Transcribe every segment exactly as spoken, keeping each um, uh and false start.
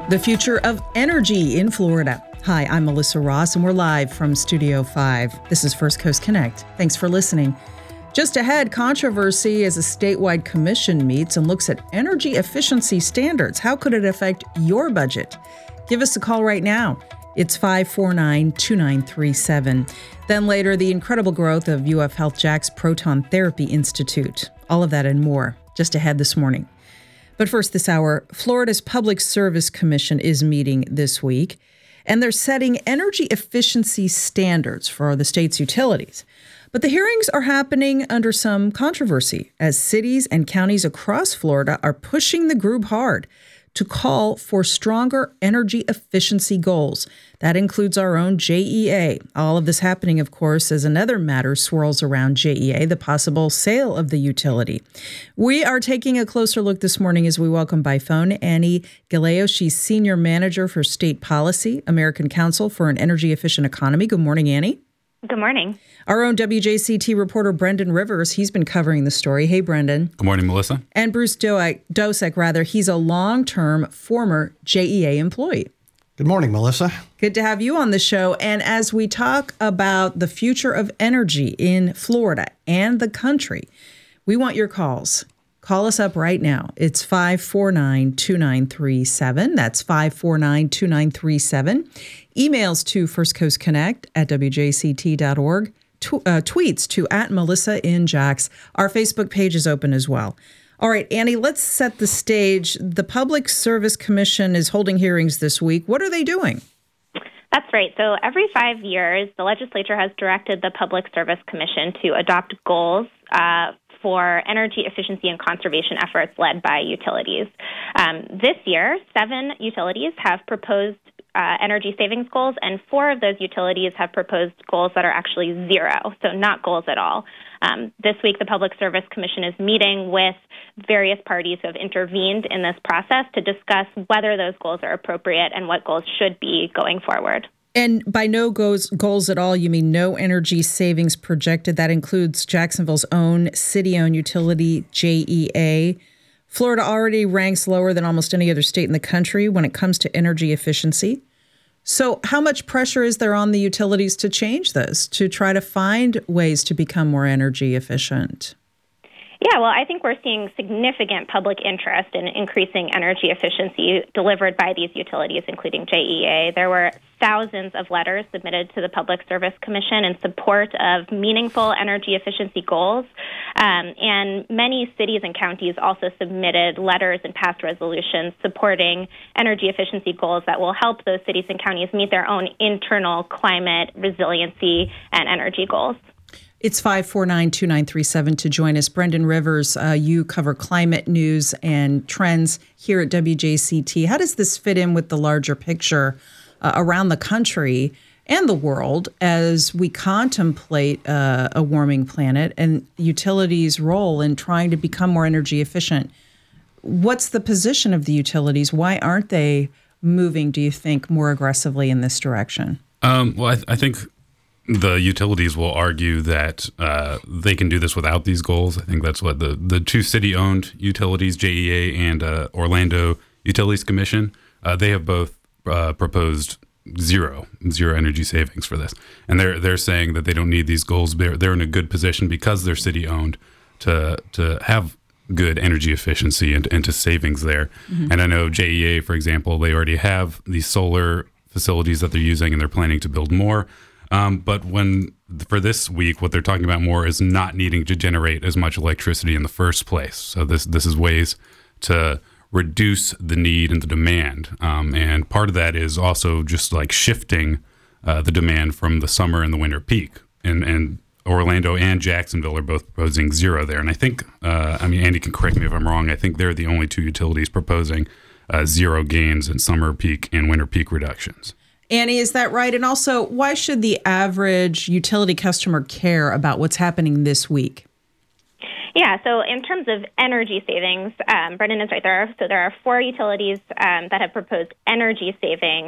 The future of energy in Florida. Hi, I'm Melissa Ross, and we're live from Studio five. This is First Coast Connect. Thanks for listening. Just ahead, controversy as a statewide commission meets and looks at energy efficiency standards. How could it affect your budget? Give us a call right now. It's five four nine, two nine three seven. Then later, the incredible growth of U F Health Jax Proton Therapy Institute. All of that and more just ahead this morning. But first this hour, Florida's Public Service Commission is meeting this week, and they're setting energy efficiency standards for the state's utilities. But the hearings are happening under some controversy as cities and counties across Florida are pushing the group hard to call for stronger energy efficiency goals. That includes our own J E A. All of this happening, of course, as another matter swirls around J E A, the possible sale of the utility. We are taking a closer look this morning as we welcome by phone Annie Galeo. She's Senior Manager for State Policy, American Council for an Energy Efficient Economy. Good morning, Annie. Good morning. Our own W J C T reporter, Brendan Rivers, he's been covering the story. Hey, Brendan. Good morning, Melissa. And Bruce Doak, Dosek, rather, he's a long-term former J E A employee. Good morning, Melissa. Good to have you on the show. And as we talk about the future of energy in Florida and the country, we want your calls. Call us up right now. It's five four nine, two nine three seven. That's five four nine, two nine three seven. Emails to First Coast Connect at w j c t dot org. Tw- uh, tweets to at Melissa in Jax. Our Facebook page is open as well. All right, Annie, let's set the stage. The Public Service Commission is holding hearings this week. What are they doing? That's right. So every five years, the legislature has directed the Public Service Commission to adopt goals uh, for energy efficiency and conservation efforts led by utilities. Um, this year, seven utilities have proposed uh, energy savings goals, and four of those utilities have proposed goals that are actually zero, so not goals at all. Um, this week, the Public Service Commission is meeting with various parties who have intervened in this process to discuss whether those goals are appropriate and what goals should be going forward. And by no goals, goals at all, you mean no energy savings projected. That includes Jacksonville's own city-owned utility, J E A. Florida already ranks lower than almost any other state in the country when it comes to energy efficiency. So how much pressure is there on the utilities to change this, to try to find ways to become more energy efficient? Yeah, well, I think we're seeing significant public interest in increasing energy efficiency delivered by these utilities, including J E A. There were thousands of letters submitted to the Public Service Commission in support of meaningful energy efficiency goals. Um, and many cities and counties also submitted letters and passed resolutions supporting energy efficiency goals that will help those cities and counties meet their own internal climate resiliency and energy goals. It's five four nine, two nine three seven to join us. Brendan Rivers, uh, you cover climate news and trends here at W J C T. How does this fit in with the larger picture uh, around the country and the world as we contemplate uh, a warming planet and utilities' role in trying to become more energy efficient? What's the position of the utilities? Why aren't they moving, do you think, more aggressively in this direction? Um, well, I, th- I think the utilities will argue that uh, they can do this without these goals. I think that's what the, the two city-owned utilities, J E A and uh, Orlando Utilities Commission, uh, they have both uh, proposed zero, zero energy savings for this. And they're they're saying that they don't need these goals. They're, they're in a good position because they're city-owned to to have good energy efficiency and, and to savings there. Mm-hmm. And I know J E A, for example, they already have these solar facilities that they're using and they're planning to build more. Um, but when for this week, what they're talking about more is not needing to generate as much electricity in the first place. So this this is ways to reduce the need and the demand. Um, and part of that is also just like shifting uh, the demand from the summer and the winter peak. And and Orlando and Jacksonville are both proposing zero there. And I think, uh, I mean, Andy can correct me if I'm wrong, I think they're the only two utilities proposing uh, zero gains in summer peak and winter peak reductions. Annie, is that right? And also, why should the average utility customer care about what's happening this week? Yeah, so in terms of energy savings, um, Brendan is right there. So there are four utilities um, that have proposed energy savings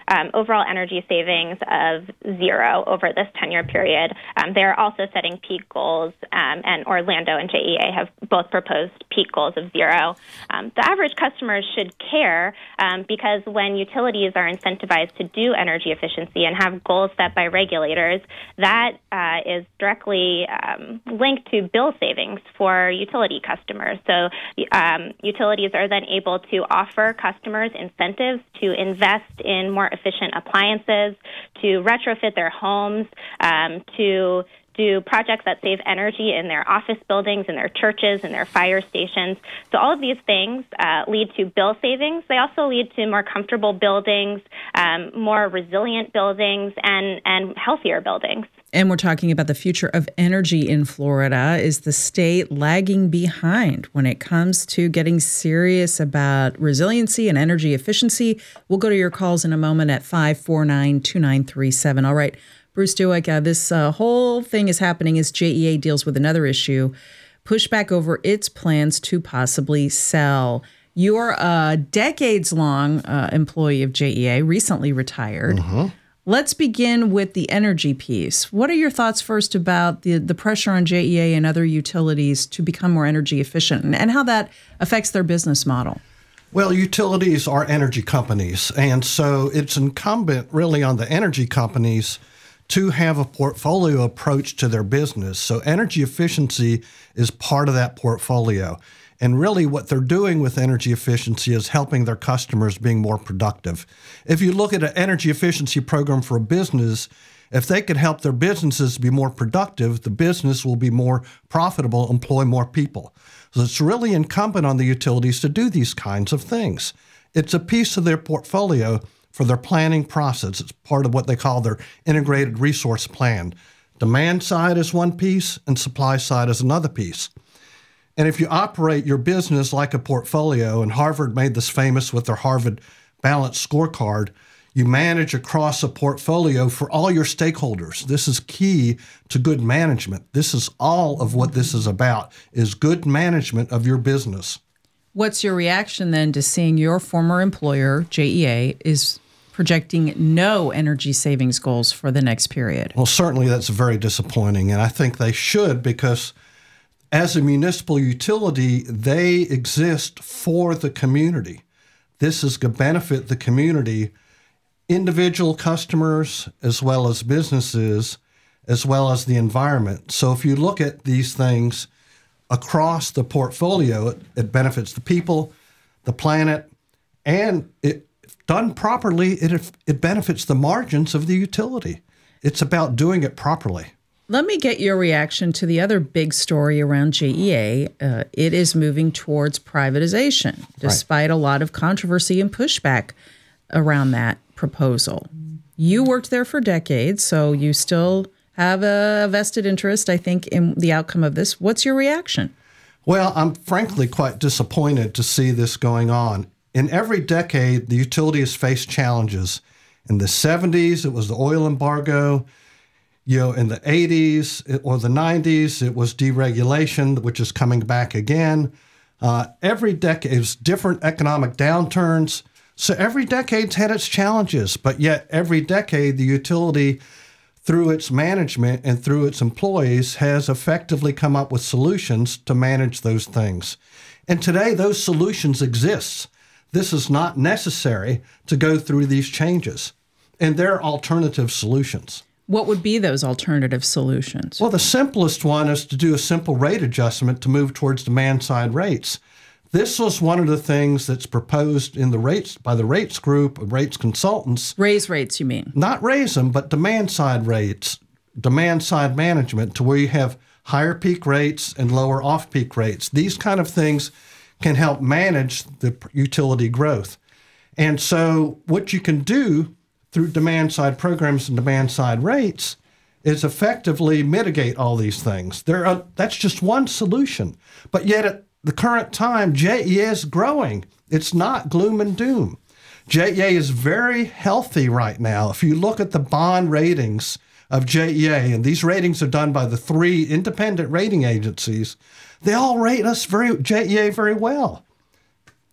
um, overall energy savings of zero over this ten-year period. Um, they're also setting peak goals, um, and Orlando and J E A have both proposed peak goals of zero. Um, the average customer should care um, because when utilities are incentivized to do energy efficiency and have goals set by regulators, that uh, is directly um, linked to bill savings for utility customers. So um, utilities are then able to offer customers incentives to invest in more efficient appliances, to retrofit their homes, um, to do projects that save energy in their office buildings, in their churches, in their fire stations. So all of these things uh, lead to bill savings. They also lead to more comfortable buildings, um, more resilient buildings, and, and healthier buildings. And we're talking about the future of energy in Florida. Is the state lagging behind when it comes to getting serious about resiliency and energy efficiency? We'll go to your calls in a moment at five four nine, two nine three seven. All right, Bruce Dueck, uh, this uh, whole thing is happening as J E A deals with another issue, pushback over its plans to possibly sell. You're a decades-long uh, employee of J E A, recently retired. Mm-hmm. Let's begin with the energy piece. What are your thoughts first about the, the pressure on J E A and other utilities to become more energy efficient and, and how that affects their business model? Well, utilities are energy companies, and so it's incumbent really on the energy companies to have a portfolio approach to their business. So energy efficiency is part of that portfolio. And really what they're doing with energy efficiency is helping their customers being more productive. If you look at an energy efficiency program for a business, if they could help their businesses be more productive, the business will be more profitable, employ more people. So it's really incumbent on the utilities to do these kinds of things. It's a piece of their portfolio for their planning process. It's part of what they call their integrated resource plan. Demand side is one piece and supply side is another piece. And if you operate your business like a portfolio, and Harvard made this famous with their Harvard Balance Scorecard, you manage across a portfolio for all your stakeholders. This is key to good management. This is all of what this is about, is good management of your business. What's your reaction then to seeing your former employer, J E A, is projecting no energy savings goals for the next period? Well, certainly that's very disappointing, and I think they should, because as a municipal utility, they exist for the community. This is going to benefit the community, individual customers, as well as businesses, as well as the environment. So if you look at these things across the portfolio, it, it benefits the people, the planet, and it done properly, it, it benefits the margins of the utility. It's about doing it properly. Let me get your reaction to the other big story around J E A. Uh, it is moving towards privatization, despite right. a lot of controversy and pushback around that proposal. You worked there for decades, so you still have a vested interest, I think, in the outcome of this. What's your reaction? Well, I'm frankly quite disappointed to see this going on. In every decade, the utility has faced challenges. In the seventies, it was the oil embargo. You know, in the eighties or the nineties, it was deregulation, which is coming back again. Uh, every decade, it was different economic downturns. So every decade's had its challenges, but yet every decade, the utility, through its management and through its employees, has effectively come up with solutions to manage those things. And today, those solutions exist. This is not necessary to go through these changes. And there are alternative solutions. What would be those alternative solutions? Well, the simplest one is to do a simple rate adjustment to move towards demand-side rates. This was one of the things that's proposed in the rates by the rates group of rates consultants. Raise rates, you mean? Not raise them, but demand-side rates, demand-side management, to where you have higher peak rates and lower off-peak rates. These kind of things can help manage the utility growth. And so what you can do through demand-side programs and demand-side rates is effectively mitigate all these things. There are, that's just one solution. But yet at the current time, J E A is growing. It's not gloom and doom. J E A is very healthy right now. If you look at the bond ratings of J E A, and these ratings are done by the three independent rating agencies, they all rate us very J E A very well.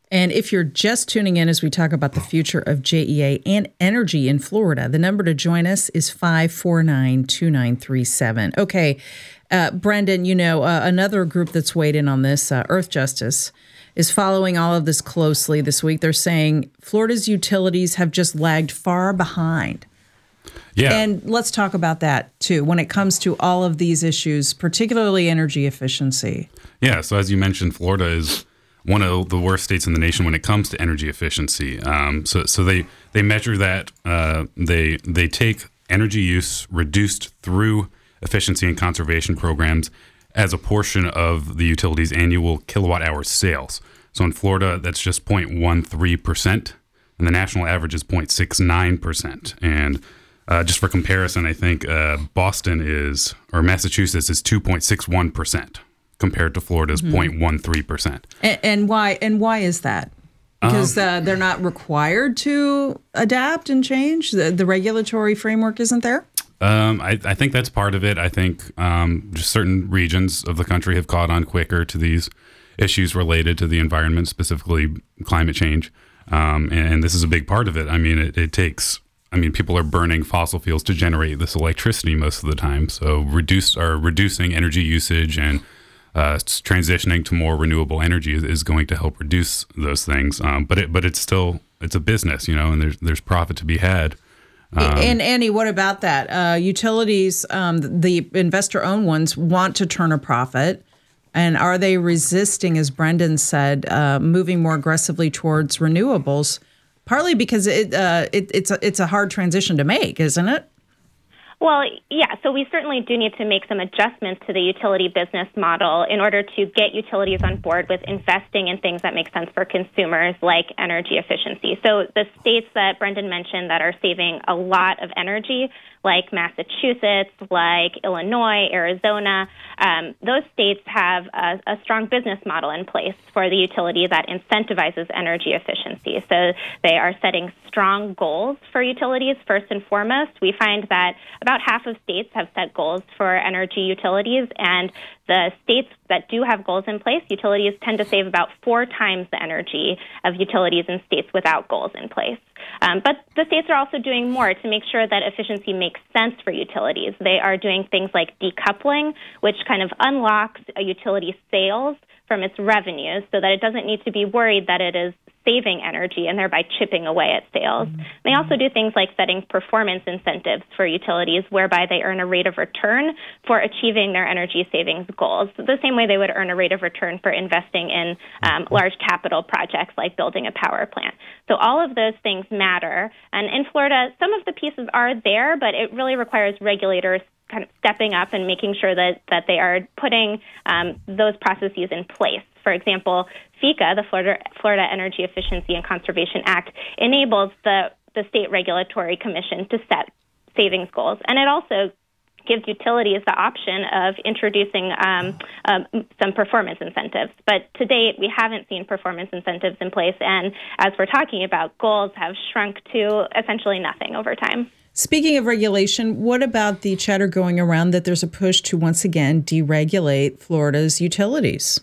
And if you're just tuning in as we talk about the future of J E A and energy in Florida, the number to join us is five four nine, two nine three seven. Okay, uh, Brendan, you know, uh, another group that's weighed in on this, uh, Earth Justice, is following all of this closely this week. They're saying Florida's utilities have just lagged far behind. Yeah. And let's talk about that, too, when it comes to all of these issues, particularly energy efficiency. Yeah, so as you mentioned, Florida is one of the worst states in the nation when it comes to energy efficiency. Um, so, so they they measure that. Uh, they they take energy use reduced through efficiency and conservation programs as a portion of the utility's annual kilowatt hour sales. So in Florida, that's just zero point one three percent, and the national average is zero point six nine percent. And uh, just for comparison, I think uh, Boston is, or Massachusetts is two point six one percent. Compared to Florida's mm-hmm. zero point one three percent. And, and why and why is that? Because um, uh, they're not required to adapt and change? The, the regulatory framework isn't there? Um, I, I think that's part of it. I think um, just certain regions of the country have caught on quicker to these issues related to the environment, specifically climate change. Um, and, and this is a big part of it. I mean, it, it takes... I mean, people are burning fossil fuels to generate this electricity most of the time. So reduce are reducing energy usage and Uh, transitioning to more renewable energy is, is going to help reduce those things, um, but it but it's still it's a business, you know, and there's there's profit to be had. Um, and Annie, what about that? Uh, utilities, um, the investor-owned ones, want to turn a profit, and are they resisting, as Brendan said, uh, moving more aggressively towards renewables? Partly because it, uh, it it's a, it's a hard transition to make, isn't it? Well, yeah, so we certainly do need to make some adjustments to the utility business model in order to get utilities on board with investing in things that make sense for consumers, like energy efficiency. So the states that Brendan mentioned that are saving a lot of energy, like Massachusetts, like Illinois, Arizona, um, those states have a, a strong business model in place for the utility that incentivizes energy efficiency. So they are setting strong goals for utilities, first and foremost. We find that about half of states have set goals for energy utilities, and the states that do have goals in place, utilities tend to save about four times the energy of utilities in states without goals in place. Um, but the states are also doing more to make sure that efficiency makes sense for utilities. They are doing things like decoupling, which kind of unlocks a utility's sales from its revenues so that it doesn't need to be worried that it is saving energy and thereby chipping away at sales. Mm-hmm. They also do things like setting performance incentives for utilities whereby they earn a rate of return for achieving their energy savings goals, the same way they would earn a rate of return for investing in um, large capital projects like building a power plant. So all of those things matter. And in Florida, some of the pieces are there, but it really requires regulators kind of stepping up and making sure that, that they are putting um, those processes in place. For example, FECA, the Florida, Florida Energy Efficiency and Conservation Act, enables the, the state regulatory commission to set savings goals. And it also gives utilities the option of introducing um, um, some performance incentives. But to date, we haven't seen performance incentives in place. And as we're talking about, goals have shrunk to essentially nothing over time. Speaking of regulation, what about the chatter going around that there's a push to once again deregulate Florida's utilities?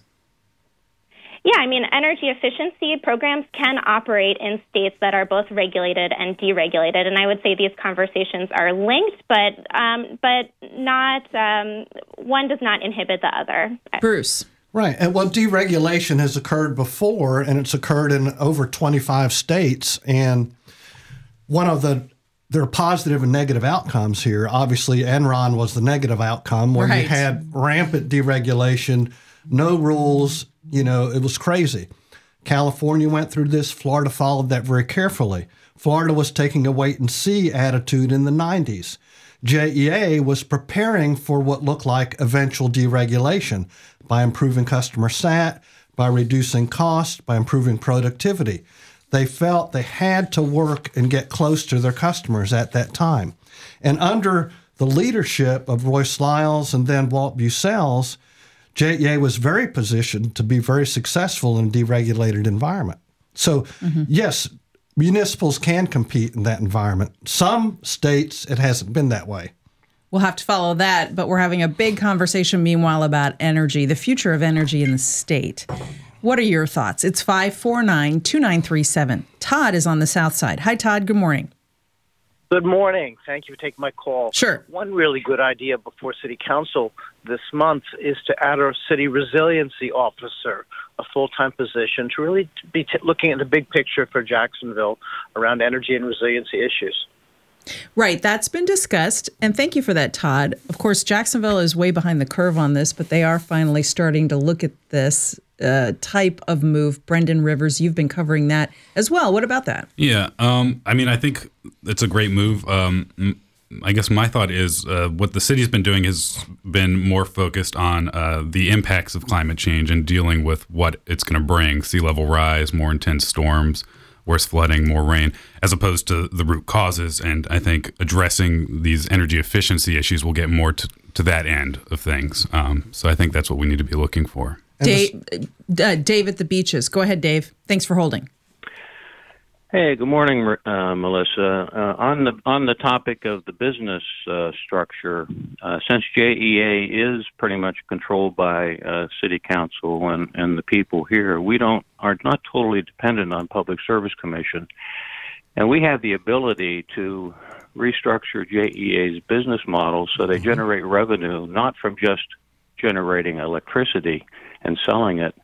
Yeah, I mean, energy efficiency programs can operate in states that are both regulated and deregulated, and I would say these conversations are linked, but um, but not um, one does not inhibit the other. Bruce. Right, and well, deregulation has occurred before, and it's occurred in over twenty-five states, and one of the there are positive and negative outcomes here. Obviously, Enron was the negative outcome, where right. you had rampant deregulation, no rules. You know, it was crazy. California went through this. Florida followed that very carefully. Florida was taking a wait-and-see attitude in the nineties. J E A was preparing for what looked like eventual deregulation by improving customer sat, by reducing costs, by improving productivity. They felt they had to work and get close to their customers at that time. And under the leadership of Royce Lyles and then Walt Bucels, J E A was very positioned to be very successful in a deregulated environment. So, mm-hmm. yes, municipals can compete in that environment. Some states, it hasn't been that way. We'll have to follow that, but we're having a big conversation, meanwhile, about energy, the future of energy in the state. What are your thoughts? It's five four nine, two nine three seven. Todd is on the south side. Hi, Todd. Good morning. Good morning. Thank you for taking my call. Sure. One really good idea before City Council this month is to add a city resiliency officer, a full-time position, to really be t- looking at the big picture for Jacksonville around energy and resiliency issues. Right. That's been discussed. And thank you for that, Todd. Of course, Jacksonville is way behind the curve on this, but they are finally starting to look at this uh, type of move. Brendan Rivers, you've been covering that as well. What about that? Yeah. Um, I mean, I think it's a great move. Um, I guess my thought is uh, what the city's been doing has been more focused on uh, the impacts of climate change and dealing with what it's going to bring: sea level rise, more intense storms, worse flooding, more rain, as opposed to the root causes. And I think addressing these energy efficiency issues will get more to, to that end of things. Um, so I think that's what we need to be looking for. Dave, uh, Dave at the Beaches. Go ahead, Dave. Thanks for holding. Hey, good morning, uh, Melissa. Uh, on the on the topic of the business uh, structure, uh, since J E A is pretty much controlled by uh, City Council and, and the people here, we don't are not totally dependent on Public Service Commission, and we have the ability to restructure J E A's business model so they generate revenue not from just generating electricity and selling it,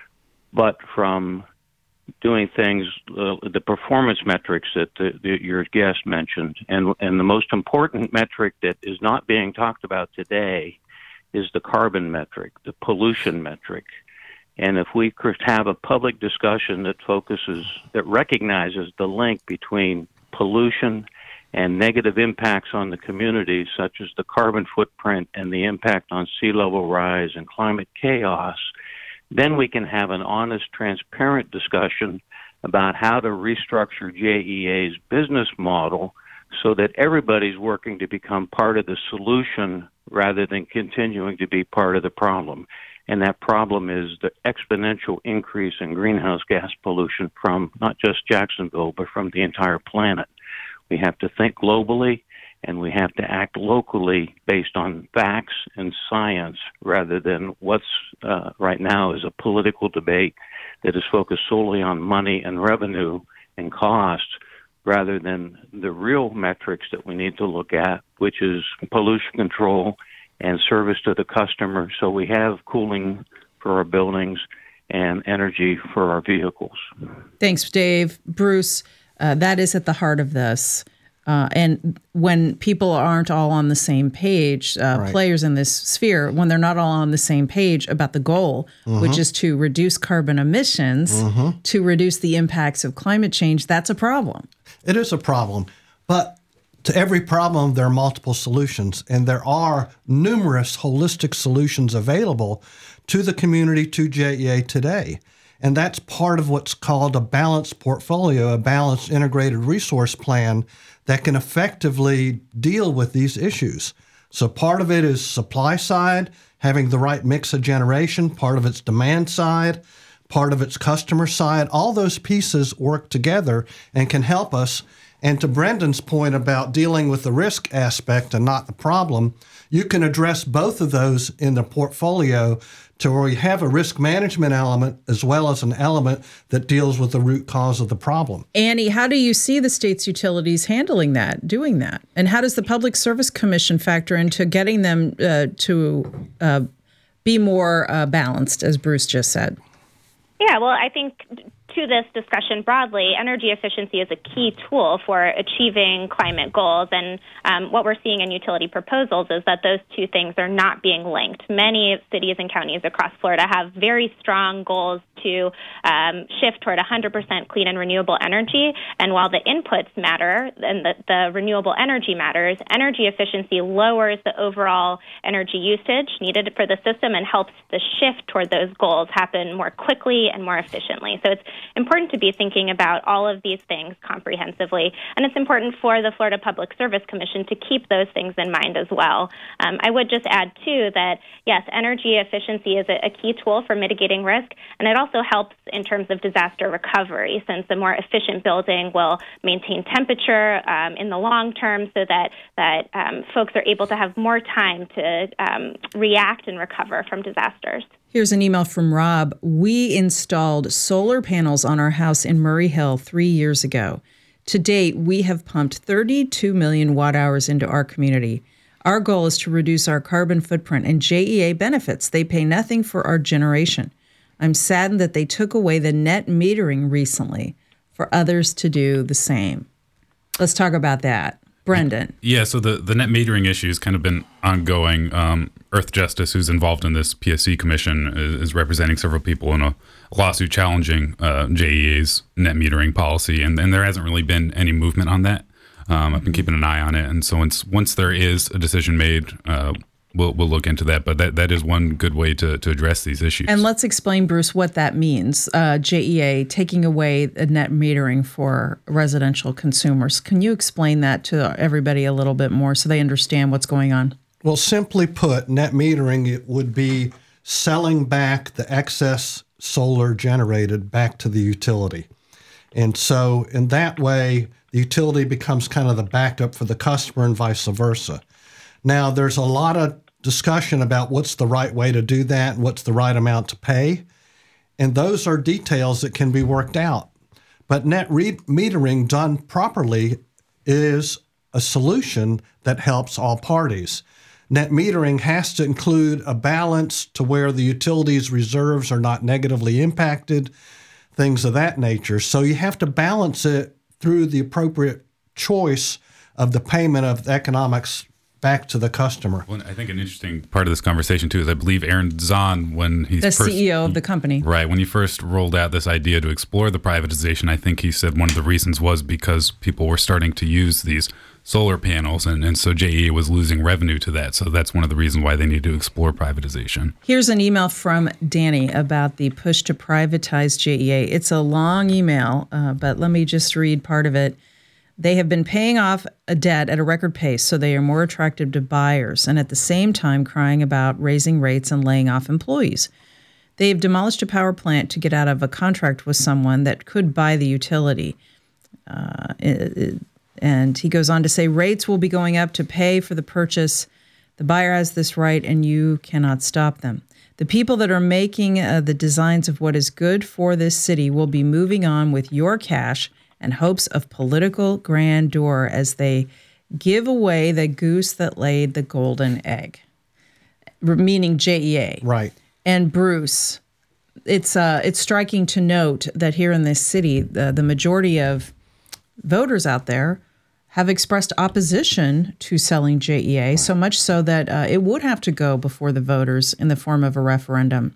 but from doing things, uh, the performance metrics that the, the, your guest mentioned. And, and the most important metric that is not being talked about today is the carbon metric, the pollution metric. And if we could have a public discussion that focuses, that recognizes the link between pollution and negative impacts on the community, such as the carbon footprint and the impact on sea level rise and climate chaos, then we can have an honest, transparent discussion about how to restructure J E A's business model so that everybody's working to become part of the solution rather than continuing to be part of the problem. And that problem is the exponential increase in greenhouse gas pollution from not just Jacksonville, but from the entire planet. We have to think globally, and we have to act locally based on facts and science rather than what's uh, right now is a political debate that is focused solely on money and revenue and cost rather than the real metrics that we need to look at, which is pollution control and service to the customer so we have cooling for our buildings and energy for our vehicles. Thanks, Dave. Bruce, uh, that is at the heart of this. Uh, and when people aren't all on the same page, uh, right. players in this sphere, when they're not all on the same page about the goal, mm-hmm. which is to reduce carbon emissions, mm-hmm. to reduce the impacts of climate change, that's a problem. It is a problem. But to every problem, there are multiple solutions. And there are numerous holistic solutions available to the community, to J E A today. And that's part of what's called a balanced portfolio, a balanced integrated resource plan that can effectively deal with these issues. So part of it is supply side, having the right mix of generation, part of it's demand side, part of it's customer side. All those pieces work together and can help us. And to Brendan's point about dealing with the risk aspect and not the problem, you can address both of those in the portfolio to where you have a risk management element as well as an element that deals with the root cause of the problem. Annie, how do you see the state's utilities handling that, doing that? And how does the Public Service Commission factor into getting them uh, to uh, be more uh, balanced, as Bruce just said? Yeah, well, I think to this discussion broadly, energy efficiency is a key tool for achieving climate goals. And um, what we're seeing in utility proposals is that those two things are not being linked. Many cities and counties across Florida have very strong goals to um, shift toward one hundred percent clean and renewable energy. And while the inputs matter and the, the renewable energy matters, energy efficiency lowers the overall energy usage needed for the system and helps the shift toward those goals happen more quickly and more efficiently. So it's important to be thinking about all of these things comprehensively, and it's important for the Florida Public Service Commission to keep those things in mind as well. Um, I would just add, too, that, yes, energy efficiency is a, a key tool for mitigating risk, and I'd also also helps in terms of disaster recovery, since a more efficient building will maintain temperature um, in the long term so that, that um, folks are able to have more time to um, react and recover from disasters. Here's an email from Rob. We installed solar panels on our house in Murray Hill three years ago. To date, we have pumped thirty-two million watt hours into our community. Our goal is to reduce our carbon footprint, and J E A benefits. They pay nothing for our generation. I'm saddened that they took away the net metering recently for others to do the same. Let's talk about that. Brendan. Yeah, so the, the net metering issue has kind of been ongoing. Um, Earth Justice, who's involved in this P S C commission, is, is representing several people in a lawsuit challenging uh, J E A's net metering policy, and, and there hasn't really been any movement on that. Um, I've been keeping an eye on it, and so once once there is a decision made, uh, we'll we'll look into that. But that, that is one good way to, to address these issues. And let's explain, Bruce, what that means. Uh, J E A taking away the net metering for residential consumers. Can you explain that to everybody a little bit more so they understand what's going on? Well, simply put, net metering it would be selling back the excess solar generated back to the utility. And so in that way, the utility becomes kind of the backup for the customer and vice versa. Now, there's a lot of discussion about what's the right way to do that and what's the right amount to pay. And those are details that can be worked out. But net re- metering done properly is a solution that helps all parties. Net metering has to include a balance to where the utility's reserves are not negatively impacted, things of that nature. So you have to balance it through the appropriate choice of the payment of the economics back to the customer. Well, I think an interesting part of this conversation, too, is I believe Aaron Zahn, when he's the first, C E O of the company. Right. When he first rolled out this idea to explore the privatization, I think he said one of the reasons was because people were starting to use these solar panels, and, and so J E A was losing revenue to that. So that's one of the reasons why they need to explore privatization. Here's an email from Danny about the push to privatize J E A. It's a long email, uh, but let me just read part of it. They have been paying off a debt at a record pace, so they are more attractive to buyers, and at the same time crying about raising rates and laying off employees. They have demolished a power plant to get out of a contract with someone that could buy the utility. Uh, it, it, and he goes on to say, rates will be going up to pay for the purchase. The buyer has this right, and you cannot stop them. The people that are making uh, the designs of what is good for this city will be moving on with your cash and hopes of political grandeur as they give away the goose that laid the golden egg, meaning J E A. Right. And Bruce, it's uh, it's striking to note that here in this city, the, the majority of voters out there have expressed opposition to selling J E A, so much so that uh, it would have to go before the voters in the form of a referendum.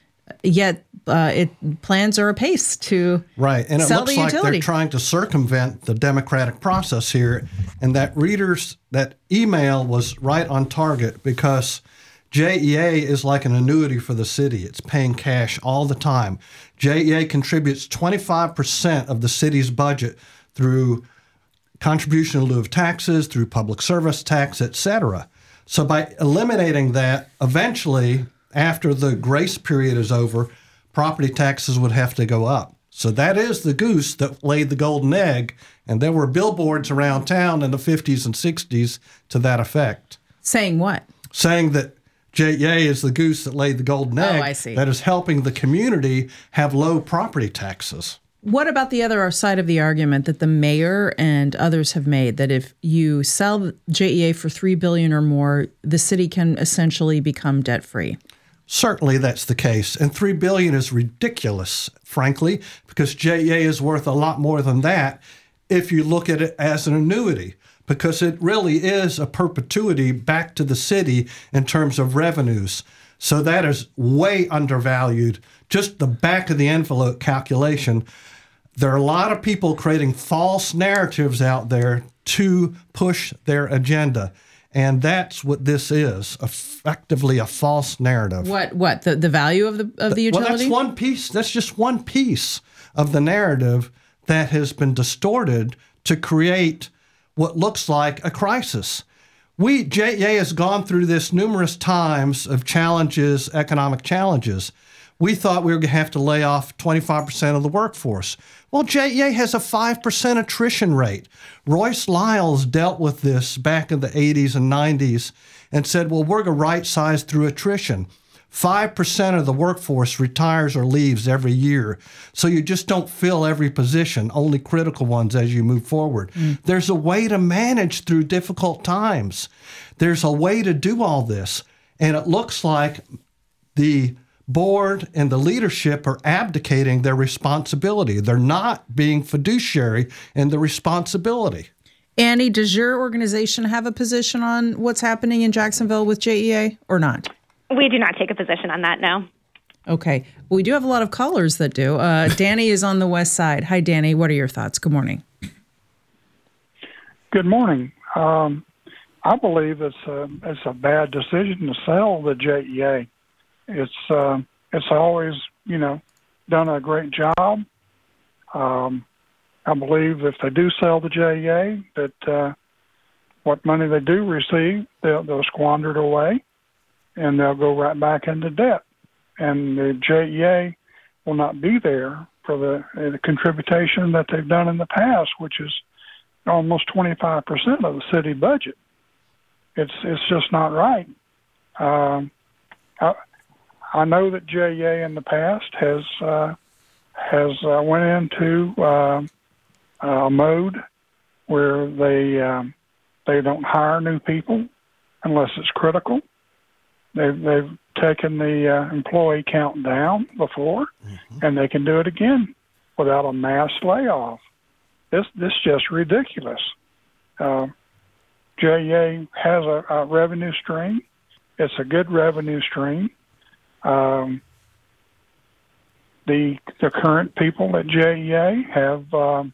Yet uh, it plans are apace to right, and it sell looks the like utility. they're trying to circumvent the democratic process here, and that readers that email was right on target because J E A is like an annuity for the city. It's paying cash all the time. J E A contributes twenty-five percent of the city's budget through contribution in lieu of taxes, through public service tax, et cetera. So by eliminating that, eventually, after the grace period is over, property taxes would have to go up. So that is the goose that laid the golden egg, and there were billboards around town in the fifties and sixties to that effect. Saying what? Saying that J E A is the goose that laid the golden egg. Oh, I see. That is helping the community have low property taxes. What about the other side of the argument that the mayor and others have made, that if you sell J E A for three billion dollars or more, the city can essentially become debt-free? Certainly that's the case. And three billion dollars is ridiculous, frankly, because J E A is worth a lot more than that if you look at it as an annuity, because it really is a perpetuity back to the city in terms of revenues. So that is way undervalued. Just the back of the envelope calculation. There are a lot of people creating false narratives out there to push their agenda. And that's what this is, effectively a false narrative. What? What? The the value of the of the utility? Well, that's one piece. That's just one piece of the narrative that has been distorted to create what looks like a crisis. We, J E A has gone through this numerous times of challenges, economic challenges. we thought we were going to have to lay off twenty-five percent of the workforce. Well, J E A has a five percent attrition rate. Royce Lyles dealt with this back in the eighties and nineties and said, well, we're going to right-size through attrition. five percent of the workforce retires or leaves every year. So you just don't fill every position, only critical ones as you move forward. Mm. There's a way to manage through difficult times. There's a way to do all this. And it looks like the board and the leadership are abdicating their responsibility. They're not being fiduciary in the responsibility. Annie, does your organization have a position on what's happening in Jacksonville with J E A or not? We do not take a position on that, no. Okay. Well, we do have a lot of callers that do. Uh, Danny is on the west side. Hi, Danny. What are your thoughts? Good morning. Good morning. Um, I believe it's a, it's a bad decision to sell the J E A. It's uh, it's always, you know, done a great job. Um, I believe if they do sell the J E A, that uh, what money they do receive, they'll, they'll squander it away, and they'll go right back into debt. And the J E A will not be there for the, uh, the contribution that they've done in the past, which is almost twenty-five percent of the city budget. It's it's just not right. Um, I, I know that J E A in the past has uh, has uh, went into uh, a mode where they um, they don't hire new people unless it's critical. They've they've taken the uh, employee count down before, mm-hmm. and they can do it again without a mass layoff. This this is just ridiculous. Uh, J E A has a, a revenue stream. It's a good revenue stream. Um, the the current people at J E A have um,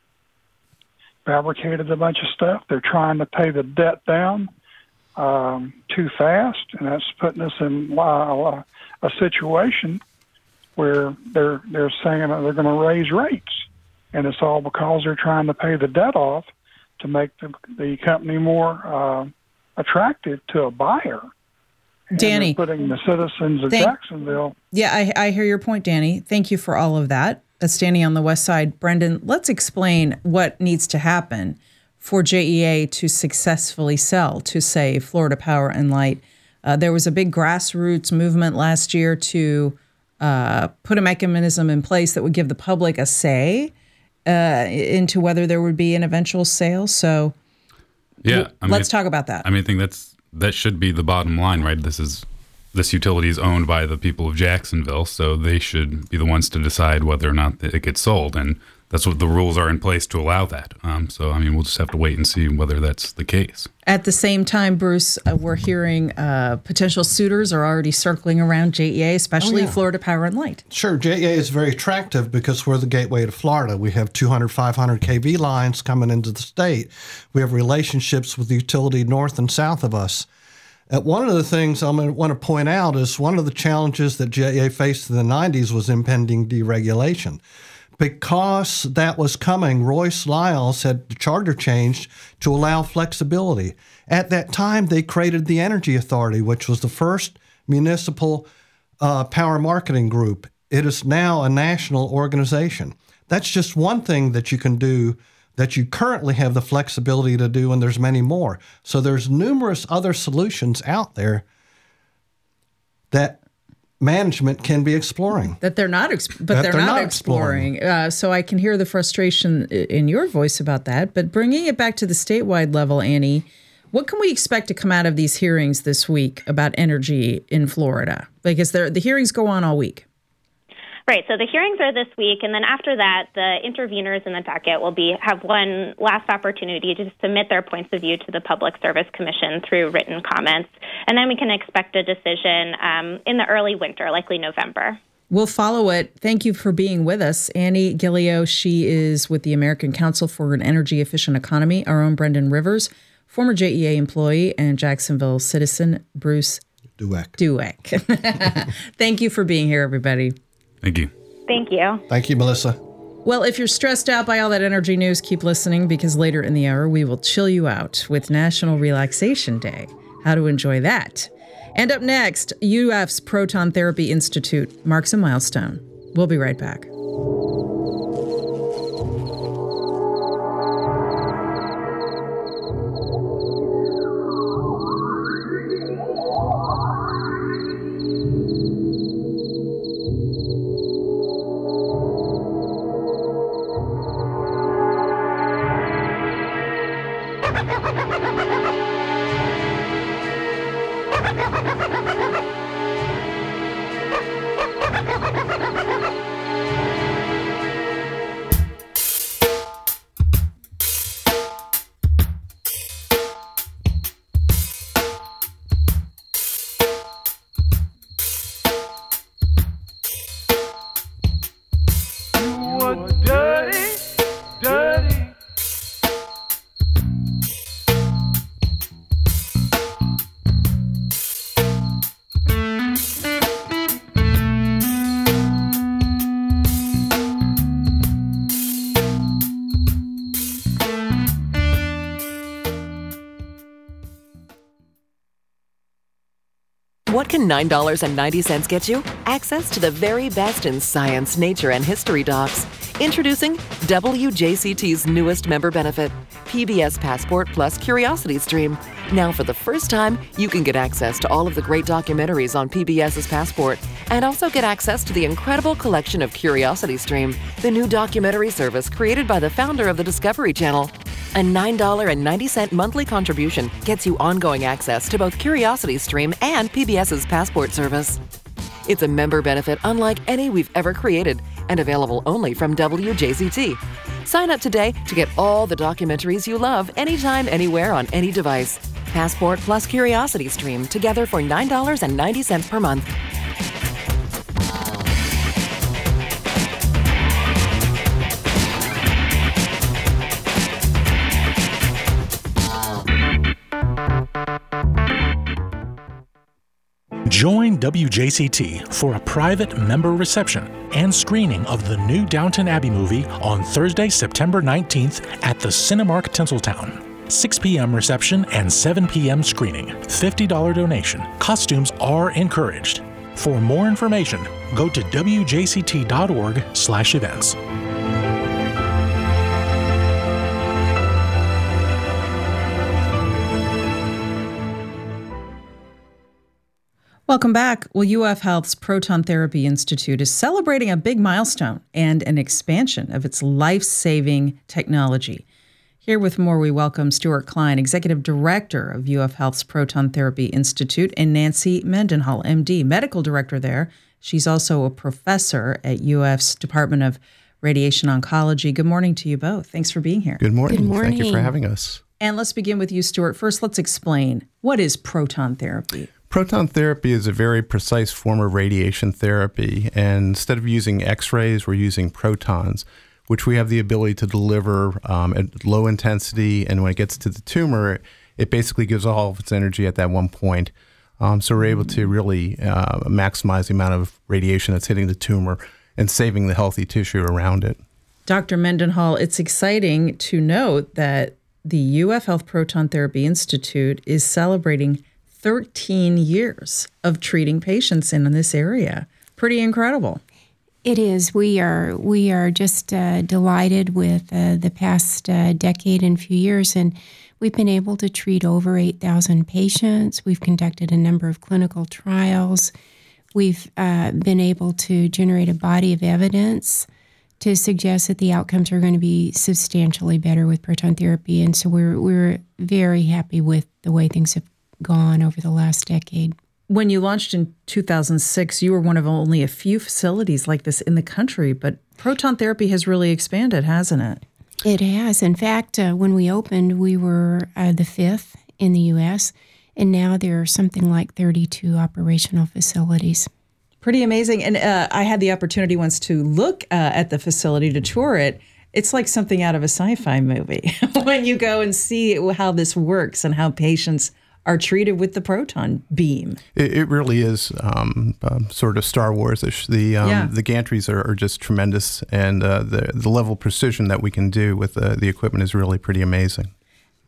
fabricated a bunch of stuff. They're trying to pay the debt down um, too fast, and that's putting us in a, a situation where they're they're saying that they're going to raise rates, and it's all because they're trying to pay the debt off to make the the company more uh, attractive to a buyer. Danny, putting the citizens of thank, Jacksonville. Yeah, I, I hear your point, Danny. Thank you for all of that. That's Danny on the west side. Brendan, let's explain what needs to happen for J E A to successfully sell to, say, Florida Power and Light. Uh, there was a big grassroots movement last year to uh, put a mechanism in place that would give the public a say uh, into whether there would be an eventual sale. So yeah, I mean, let's talk about that. I mean, I think that's that should be the bottom line, right? This is this utility is owned by the people of Jacksonville, so they should be the ones to decide whether or not it gets sold, and that's what the rules are in place to allow that. Um, so, I mean, we'll just have to wait and see whether that's the case. At the same time, Bruce, uh, we're hearing uh, potential suitors are already circling around J E A, especially oh, yeah. Florida Power and Light. Sure, J E A is very attractive because we're the gateway to Florida. We have two hundred, five hundred K V lines coming into the state. We have relationships with the utility north and south of us. Uh, one of the things I want to point out is one of the challenges that J E A faced in the nineties was impending deregulation. Because that was coming, Royce Lyles had the charter changed to allow flexibility. At that time, they created the Energy Authority, which was the first municipal uh, power marketing group. It is now a national organization. That's just one thing that you can do that you currently have the flexibility to do, and there's many more. So there's numerous other solutions out there that management can be exploring. That they're not, ex- but they're, they're not, not exploring. exploring. Uh, so I can hear the frustration in your voice about that. But bringing it back to the statewide level, Annie, what can we expect to come out of these hearings this week about energy in Florida? Because the hearings go on all week. Right. So the hearings are this week, and then after that, the interveners in the docket will be have one last opportunity to submit their points of view to the Public Service Commission through written comments, and then we can expect a decision um, in the early winter, likely November. We'll follow it. Thank you for being with us. Annie Gillio, she is with the American Council for an Energy Efficient Economy. Our own Brendan Rivers, former J E A employee, and Jacksonville citizen Bruce Dueck. Dueck. Thank you for being here, everybody. Thank you. Thank you. Thank you, Melissa. Well, if you're stressed out by all that energy news, keep listening because later in the hour, we will chill you out with National Relaxation Day. How to enjoy that. And up next, U F's Proton Therapy Institute marks a milestone. We'll be right back. What can nine dollars and ninety cents get you? Access to the very best in science, nature, and history docs. Introducing W J C T's newest member benefit, P B S Passport Plus Curiosity Stream. Now, for the first time, you can get access to all of the great documentaries on PBS's Passport and also get access to the incredible collection of Curiosity Stream, the new documentary service created by the founder of the Discovery Channel. A nine dollars and ninety cents monthly contribution gets you ongoing access to both Curiosity Stream and PBS's Passport service. It's a member benefit unlike any we've ever created and available only from W J C T. Sign up today to get all the documentaries you love anytime, anywhere, on any device. Passport plus Curiosity Stream together for nine dollars and ninety cents per month. Join W J C T for a private member reception and screening of the new Downton Abbey movie on Thursday, September nineteenth at the Cinemark Tinseltown. six p.m. reception and seven p.m. screening. fifty dollars donation. Costumes are encouraged. For more information, go to w j c t dot org slash events. Welcome back. Well, U F Health's Proton Therapy Institute is celebrating a big milestone and an expansion of its life-saving technology. Here with more, we welcome Stuart Klein, Executive Director of U F Health's Proton Therapy Institute, and Nancy Mendenhall, M D, Medical Director there. She's also a professor at U F's Department of Radiation Oncology. Good morning to you both. Thanks for being here. Good morning. Good morning. Thank you for having us. And let's begin with you, Stuart. First, let's explain, what is proton therapy? Proton therapy is a very precise form of radiation therapy, and instead of using X-rays, we're using protons, which we have the ability to deliver um, at low intensity, and when it gets to the tumor, it basically gives all of its energy at that one point. Um, so we're able to really uh, maximize the amount of radiation that's hitting the tumor and saving the healthy tissue around it. Doctor Mendenhall, it's exciting to note that the U F Health Proton Therapy Institute is celebrating thirteen years of treating patients in this area. Pretty incredible. It is. We are we are just uh, delighted with uh, the past uh, decade and few years, and we've been able to treat over eight thousand patients. We've conducted a number of clinical trials. We've uh, been able to generate a body of evidence to suggest that the outcomes are going to be substantially better with proton therapy, and so we're we're very happy with the way things have gone over the last decade. When you launched in two thousand six, you were one of only a few facilities like this in the country, but proton therapy has really expanded, hasn't it? It has. In fact, uh, when we opened, we were uh, the fifth in the U S, and now there are something like thirty-two operational facilities. Pretty amazing. And uh, I had the opportunity once to look uh, at the facility, to tour it. It's like something out of a sci-fi movie when you go and see how this works and how patients are treated with the proton beam. It, it really is um, uh, sort of Star Wars-ish. The um, yeah. the gantries are, are just tremendous, and uh, the the level of precision that we can do with uh, the equipment is really pretty amazing.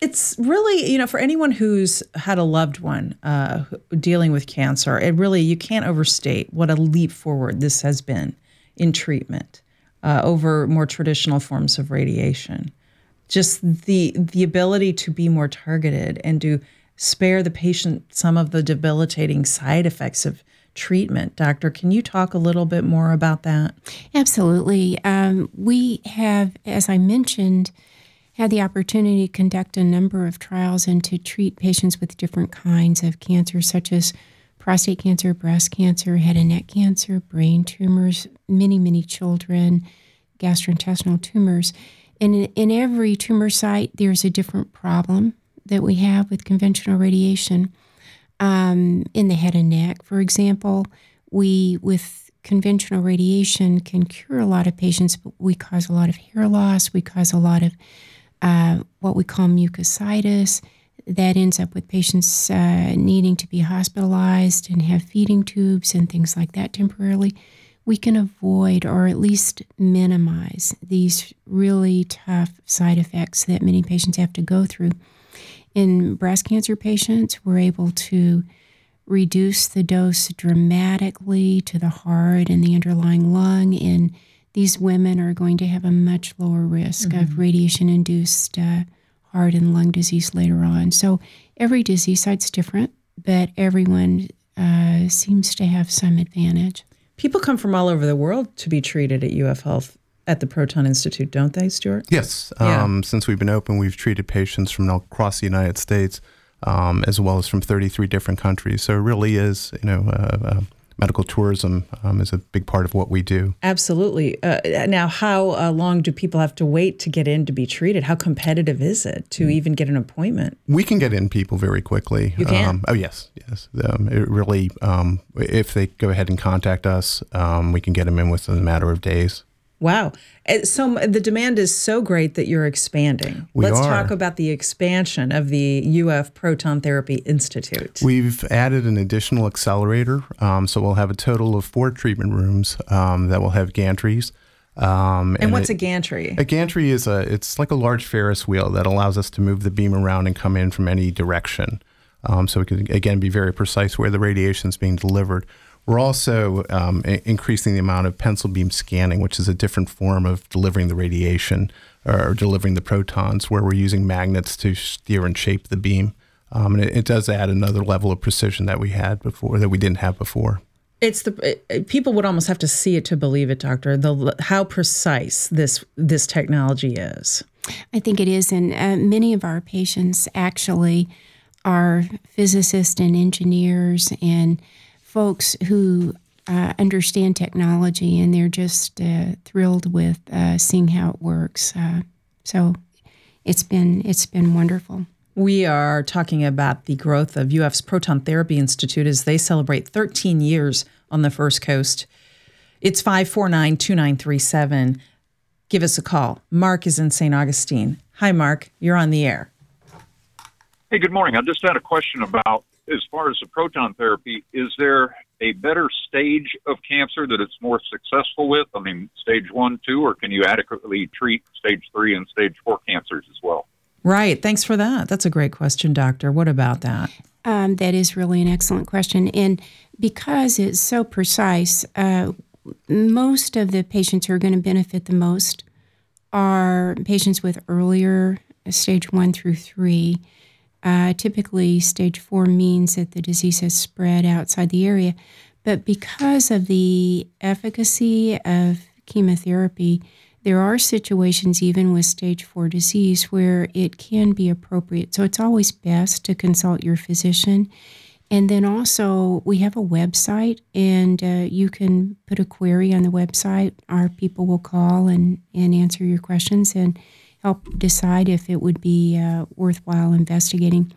it's really, you know, for anyone who's had a loved one uh, dealing with cancer, it really, you can't overstate what a leap forward this has been in treatment uh, over more traditional forms of radiation. Just the the ability to be more targeted and to spare the patient some of the debilitating side effects of treatment. Doctor, can you talk a little bit more about that? Absolutely. Um, we have, as I mentioned, had the opportunity to conduct a number of trials and to treat patients with different kinds of cancer, such as prostate cancer, breast cancer, head and neck cancer, brain tumors, many, many children, gastrointestinal tumors. And in, in every tumor site, there's a different problem that we have with conventional radiation. Um, in the head and neck, for example, we, with conventional radiation, can cure a lot of patients, but we cause a lot of hair loss. We cause a lot of uh, what we call mucositis. That ends up with patients uh, needing to be hospitalized and have feeding tubes and things like that temporarily. We can avoid or at least minimize these really tough side effects that many patients have to go through. In breast cancer patients, we're able to reduce the dose dramatically to the heart and the underlying lung, and these women are going to have a much lower risk mm-hmm. of radiation-induced uh, heart and lung disease later on. So every disease site's different, but everyone uh, seems to have some advantage. People come from all over the world to be treated at U F Health at the Proton Institute, don't they, Stuart? Yes. Yeah. Um, since we've been open, we've treated patients from across the United States, um, as well as from thirty-three different countries. So it really is, you know, uh, uh, medical tourism um, is a big part of what we do. Absolutely. Uh, now, how uh, long do people have to wait to get in to be treated? How competitive is it to even get an appointment? We can get in people very quickly. You can? Um, oh, yes, yes. Um, it really, um, if they go ahead and contact us, um, we can get them in within a matter of days. Wow. So the demand is so great that you're expanding. We Let's are. talk about the expansion of the U F Proton Therapy Institute. We've added an additional accelerator. Um, so we'll have a total of four treatment rooms um, that will have gantries. Um, and, and what's it, a gantry? A gantry is a, it's like a large Ferris wheel that allows us to move the beam around and come in from any direction. Um, so we can, again, be very precise where the radiation is being delivered. We're also um, I- increasing the amount of pencil beam scanning, which is a different form of delivering the radiation or delivering the protons, where we're using magnets to steer and shape the beam. Um, and it, it does add another level of precision that we had before, that we didn't have before. It's the it, people would almost have to see it to believe it, Doctor. The how precise this this technology is. I think it is, and uh, many of our patients actually are physicists and engineers and folks who uh, understand technology, and they're just uh, thrilled with uh, seeing how it works. Uh, so it's been it's been wonderful. We are talking about the growth of U F's Proton Therapy Institute as they celebrate thirteen years on the First Coast. It's five four nine, two nine three seven. Give us a call. Mark is in Saint Augustine. Hi, Mark. You're on the air. Hey, good morning. I just had a question about, as far as the proton therapy, is there a better stage of cancer that it's more successful with? I mean, stage one, two, or can you adequately treat stage three and stage four cancers as well? Right. Thanks for that. That's a great question, Doctor. What about that? Um, that is really an excellent question. And because it's so precise, uh, most of the patients who are going to benefit the most are patients with earlier stage one through three. Uh, typically, stage four means that the disease has spread outside the area. But because of the efficacy of chemotherapy, there are situations, even with stage four disease, where it can be appropriate. So it's always best to consult your physician. And then also, we have a website, and uh, you can put a query on the website. Our people will call and, and answer your questions and help decide if it would be uh, worthwhile investigating.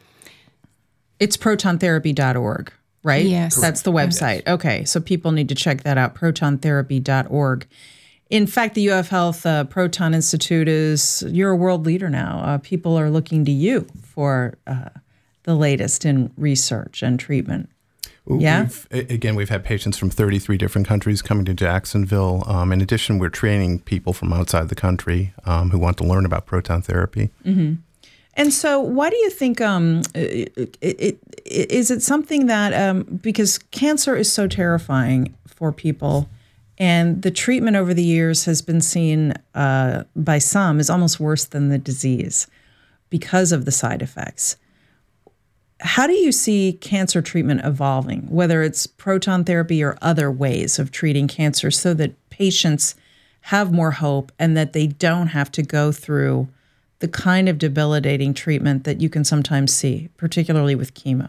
It's proton therapy dot org, right? Yes. That's the website. Yes. Okay, so people need to check that out, proton therapy dot org. In fact, the U F Health uh, Proton Institute is, you're a world leader now. Uh, people are looking to you for uh, the latest in research and treatment. Yeah. We've, again, we've had patients from thirty-three different countries coming to Jacksonville. Um, in addition, we're training people from outside the country um, who want to learn about proton therapy. Mm-hmm. And so why do you think, um, it, it, it, is it something that, um, because cancer is so terrifying for people, and the treatment over the years has been seen uh, by some is almost worse than the disease because of the side effects. How do you see cancer treatment evolving, whether it's proton therapy or other ways of treating cancer, so that patients have more hope and that they don't have to go through the kind of debilitating treatment that you can sometimes see, particularly with chemo?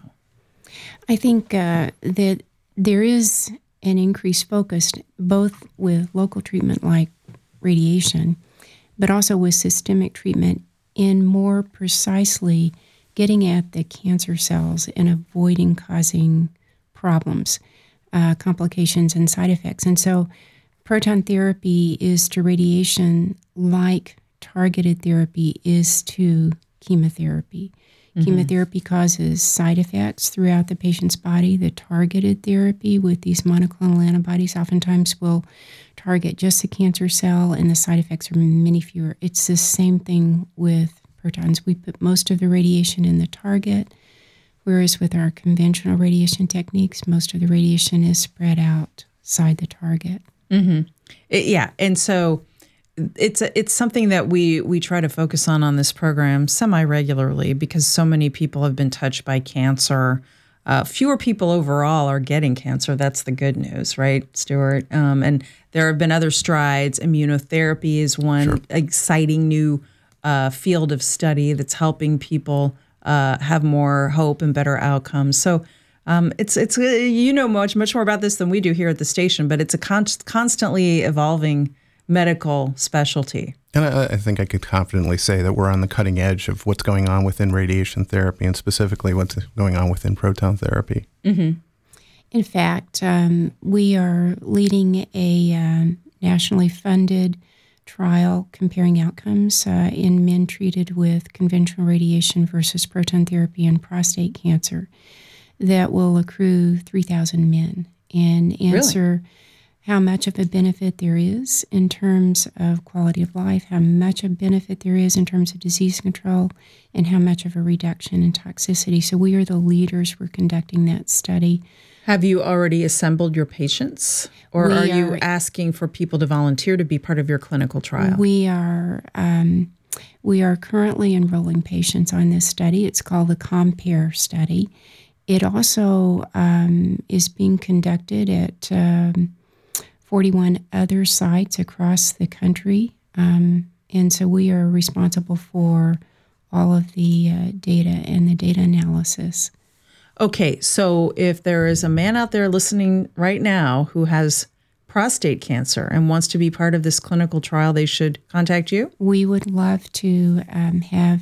I think uh, that there is an increased focus both with local treatment like radiation, but also with systemic treatment in more precisely getting at the cancer cells and avoiding causing problems, uh, complications, and side effects. And so proton therapy is to radiation like targeted therapy is to chemotherapy. Mm-hmm. Chemotherapy causes side effects throughout the patient's body. The targeted therapy with these monoclonal antibodies oftentimes will target just the cancer cell, and the side effects are many fewer. It's the same thing with protons. We put most of the radiation in the target, whereas with our conventional radiation techniques, most of the radiation is spread outside the target. Mm-hmm. It, yeah, and so it's a, it's something that we we try to focus on on this program semi-regularly because so many people have been touched by cancer. Uh, fewer people overall are getting cancer. That's the good news, right, Stuart? Um, and there have been other strides. Immunotherapy is one sure. exciting new uh, field of study that's helping people uh, have more hope and better outcomes. So um, it's it's you know much much more about this than we do here at the station, but it's a con- constantly evolving medical specialty. And I, I think I could confidently say that we're on the cutting edge of what's going on within radiation therapy, and specifically what's going on within proton therapy. Mm-hmm. In fact, um, we are leading a um, nationally funded trial comparing outcomes uh, in men treated with conventional radiation versus proton therapy in prostate cancer that will accrue three thousand men and answer really? how much of a benefit there is in terms of quality of life, how much of a benefit there is in terms of disease control, and how much of a reduction in toxicity. So we are the leaders. We're conducting that study. Have you already assembled your patients, or are, are you asking for people to volunteer to be part of your clinical trial? We are um, we are currently enrolling patients on this study. It's called the COMPARE study. It also um, is being conducted at um, forty-one other sites across the country, um, and so we are responsible for all of the uh, data and the data analysis. Okay, so if there is a man out there listening right now who has prostate cancer and wants to be part of this clinical trial, they should contact you? We would love to um, have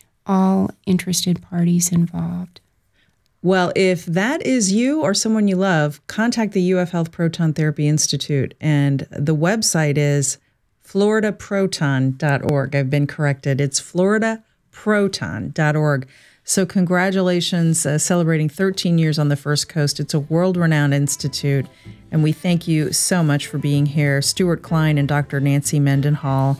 all interested parties involved. Well, if that is you or someone you love, contact the U F Health Proton Therapy Institute, and the website is florida proton dot org. I've been corrected. It's florida proton dot org. So congratulations, uh, celebrating thirteen years on the First Coast. It's a world-renowned institute, and we thank you so much for being here. Stuart Klein and Doctor Nancy Mendenhall,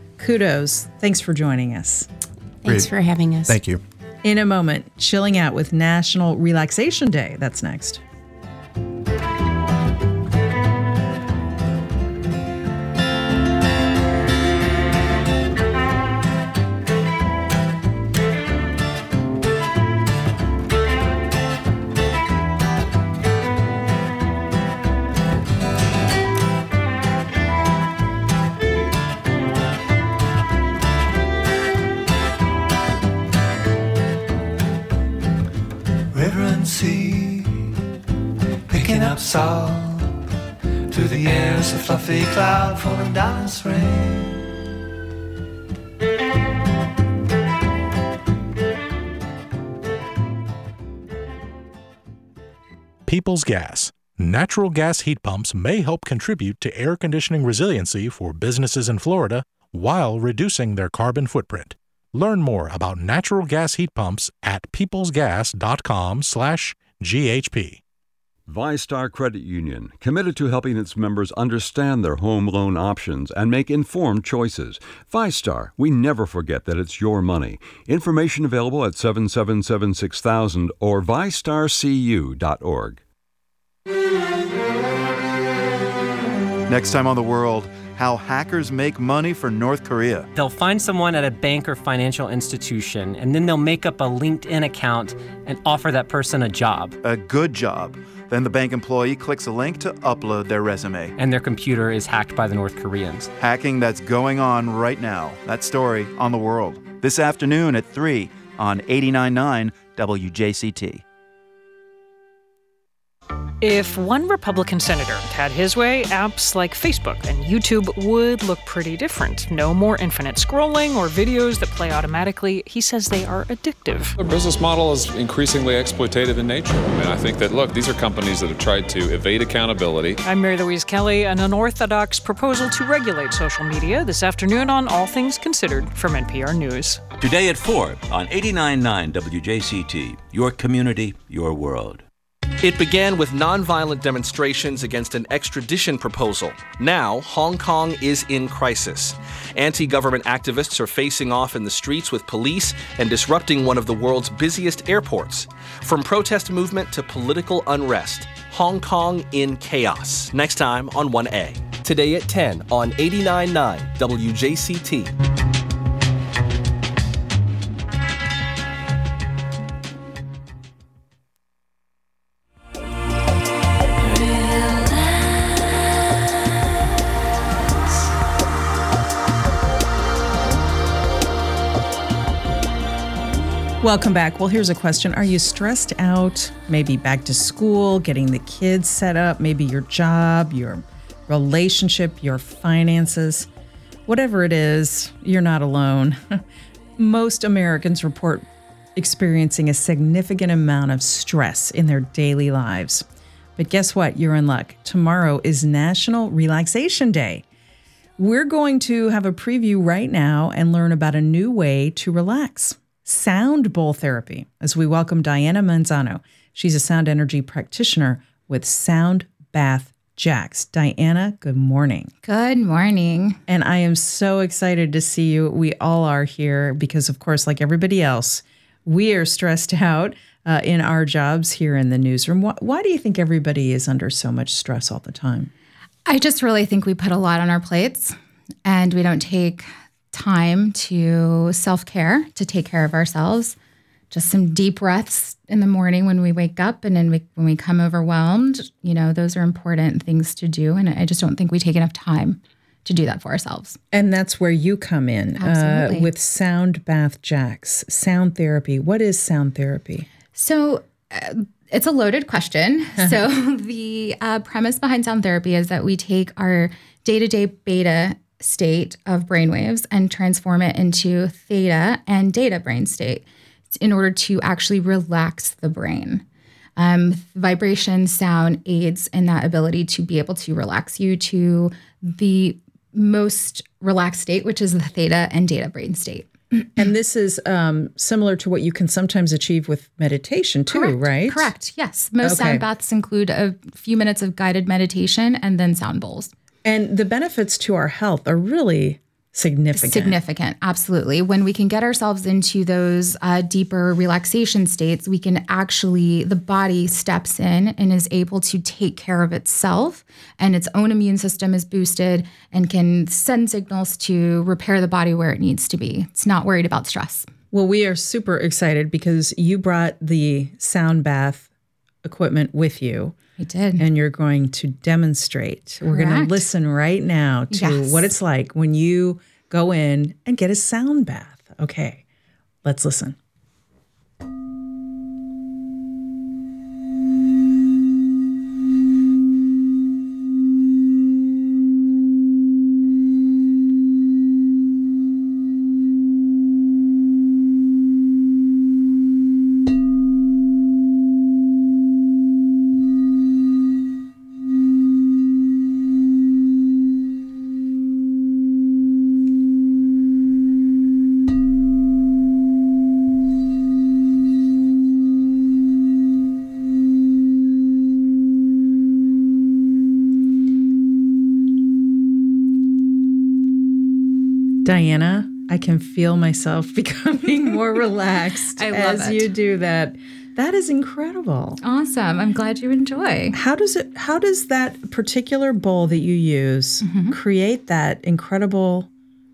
kudos. Thanks for joining us. Thanks Great. for having us. Thank you. In a moment, chilling out with National Relaxation Day. That's next. Sea, picking up salt through the air's a fluffy cloud falling down its rain. Peoples Gas. Natural gas heat pumps may help contribute to air conditioning resiliency for businesses in Florida while reducing their carbon footprint. Learn more about natural gas heat pumps at peoplesgas dot com slash G H P. ViStar Credit Union, committed to helping its members understand their home loan options and make informed choices. ViStar, we never forget that it's your money. Information available at seven seven seven six thousand or vi star c u dot org. Next time on The World, how hackers make money for North Korea. They'll find someone at a bank or financial institution, and then they'll make up a LinkedIn account and offer that person a job. A good job. Then the bank employee clicks a link to upload their resume. And their computer is hacked by the North Koreans. Hacking that's going on right now. That story on The World. This afternoon at three on eighty-nine point nine W J C T. If one Republican senator had his way, apps like Facebook and YouTube would look pretty different. No more infinite scrolling or videos that play automatically. He says they are addictive. The business model is increasingly exploitative in nature. I mean, I think that, look, these are companies that have tried to evade accountability. I'm Mary Louise Kelly. An unorthodox proposal to regulate social media this afternoon on All Things Considered from N P R News. Today at four on eighty-nine point nine W J C T. Your community, your world. It began with nonviolent demonstrations against an extradition proposal. Now, Hong Kong is in crisis. Anti-government activists are facing off in the streets with police and disrupting one of the world's busiest airports. From protest movement to political unrest, Hong Kong in chaos. Next time on one A. Today at ten on eighty-nine point nine W J C T. Welcome back. Well, here's a question. Are you stressed out? Maybe back to school, getting the kids set up, maybe your job, your relationship, your finances. Whatever it is, you're not alone. Most Americans report experiencing a significant amount of stress in their daily lives. But guess what? You're in luck. Tomorrow is National Relaxation Day. We're going to have a preview right now and learn about a new way to relax. Sound bowl therapy, as we welcome Diana Manzano. She's a sound energy practitioner with Sound Bath Jacks. Diana, good morning. Good morning. And I am so excited to see you. We all are here because, of course, like everybody else, we are stressed out uh, in our jobs here in the newsroom. Why, why do you think everybody is under so much stress all the time? I just really think we put a lot on our plates and we don't take time to self-care, to take care of ourselves. Just some deep breaths in the morning when we wake up and then we, when we come overwhelmed, you know, those are important things to do. And I just don't think we take enough time to do that for ourselves. And that's where you come in uh, with Sound Bath Jacks, sound therapy. What is sound therapy? So uh, it's a loaded question. So the uh, premise behind sound therapy is that we take our day-to-day beta state of brainwaves and transform it into theta and data brain state in order to actually relax the brain. Um, vibration, sound aids in that ability to be able to relax you to the most relaxed state, which is the theta and data brain state. And this is um, similar to what you can sometimes achieve with meditation too, Correct. right? Correct, yes. Most Okay. sound baths include a few minutes of guided meditation and then sound bowls. And the benefits to our health are really significant. Significant, absolutely. When we can get ourselves into those uh, deeper relaxation states, we can actually, the body steps in and is able to take care of itself, and its own immune system is boosted and can send signals to repair the body where it needs to be. It's not worried about stress. Well, we are super excited because you brought the sound bath equipment with you. I did. And you're going to demonstrate. We're going to Correct. listen right now to Yes. what it's like when you go in and get a sound bath. Okay, let's listen. Diana, I can feel myself becoming more relaxed I love as it. you do that. That is incredible. Awesome. I'm glad you enjoy. How does it how does that particular bowl that you use Mm-hmm. create that incredible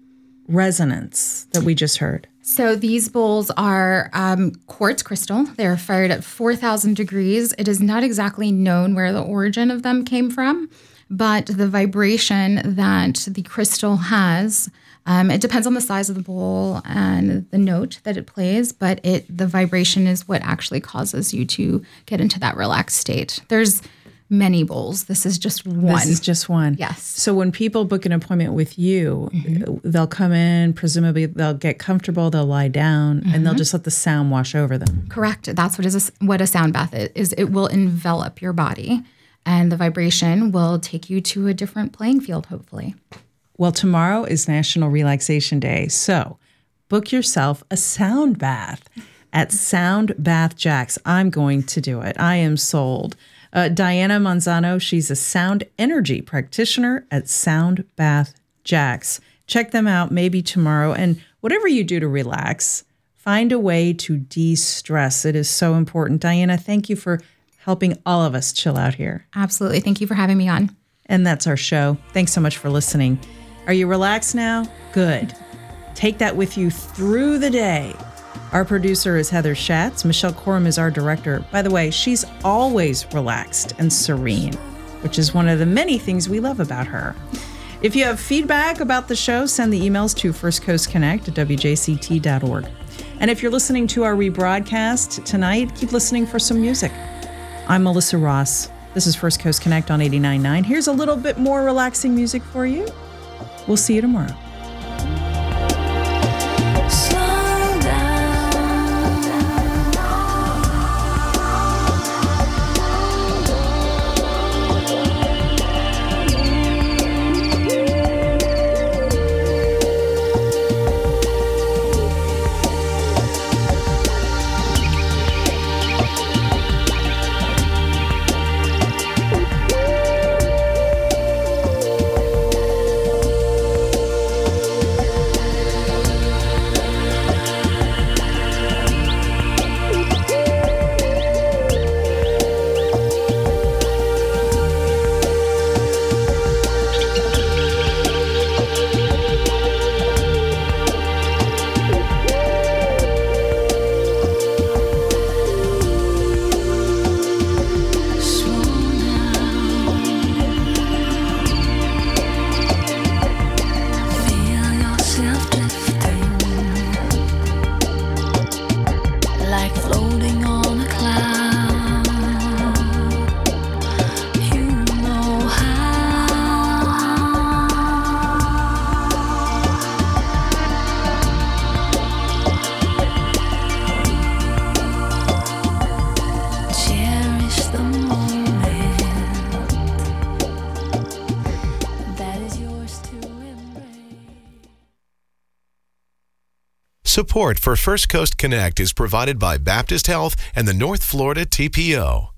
resonance that we just heard? So these bowls are um, quartz crystal. They're fired at four thousand degrees. It is not exactly known where the origin of them came from, but the vibration that the crystal has, um, it depends on the size of the bowl and the note that it plays, but it the vibration is what actually causes you to get into that relaxed state. There's many bowls. This is just one. This is just one. Yes. So when people book an appointment with you, Mm-hmm. they'll come in, presumably they'll get comfortable, they'll lie down, and they'll Mhm. just let the sound wash over them. Correct. That's what is a, what a sound bath is, is. It will envelop your body, and the vibration will take you to a different playing field, hopefully. Well, tomorrow is National Relaxation Day, so book yourself a sound bath at Sound Bath Jacks. I'm going to do it. I am sold. Uh, Diana Manzano, she's a sound energy practitioner at Sound Bath Jacks. Check them out maybe tomorrow. And whatever you do to relax, find a way to de-stress. It is so important. Diana, thank you for helping all of us chill out here. Absolutely. Thank you for having me on. And that's our show. Thanks so much for listening. Are you relaxed now? Good. Take that with you through the day. Our producer is Heather Schatz. Michelle Corum is our director. By the way, she's always relaxed and serene, which is one of the many things we love about her. If you have feedback about the show, send the emails to First Coast Connect at W J C T dot org. And if you're listening to our rebroadcast tonight, keep listening for some music. I'm Melissa Ross. This is First Coast Connect on eighty-nine point nine. Here's a little bit more relaxing music for you. We'll see you tomorrow. Support for First Coast Connect is provided by Baptist Health and the North Florida T P O.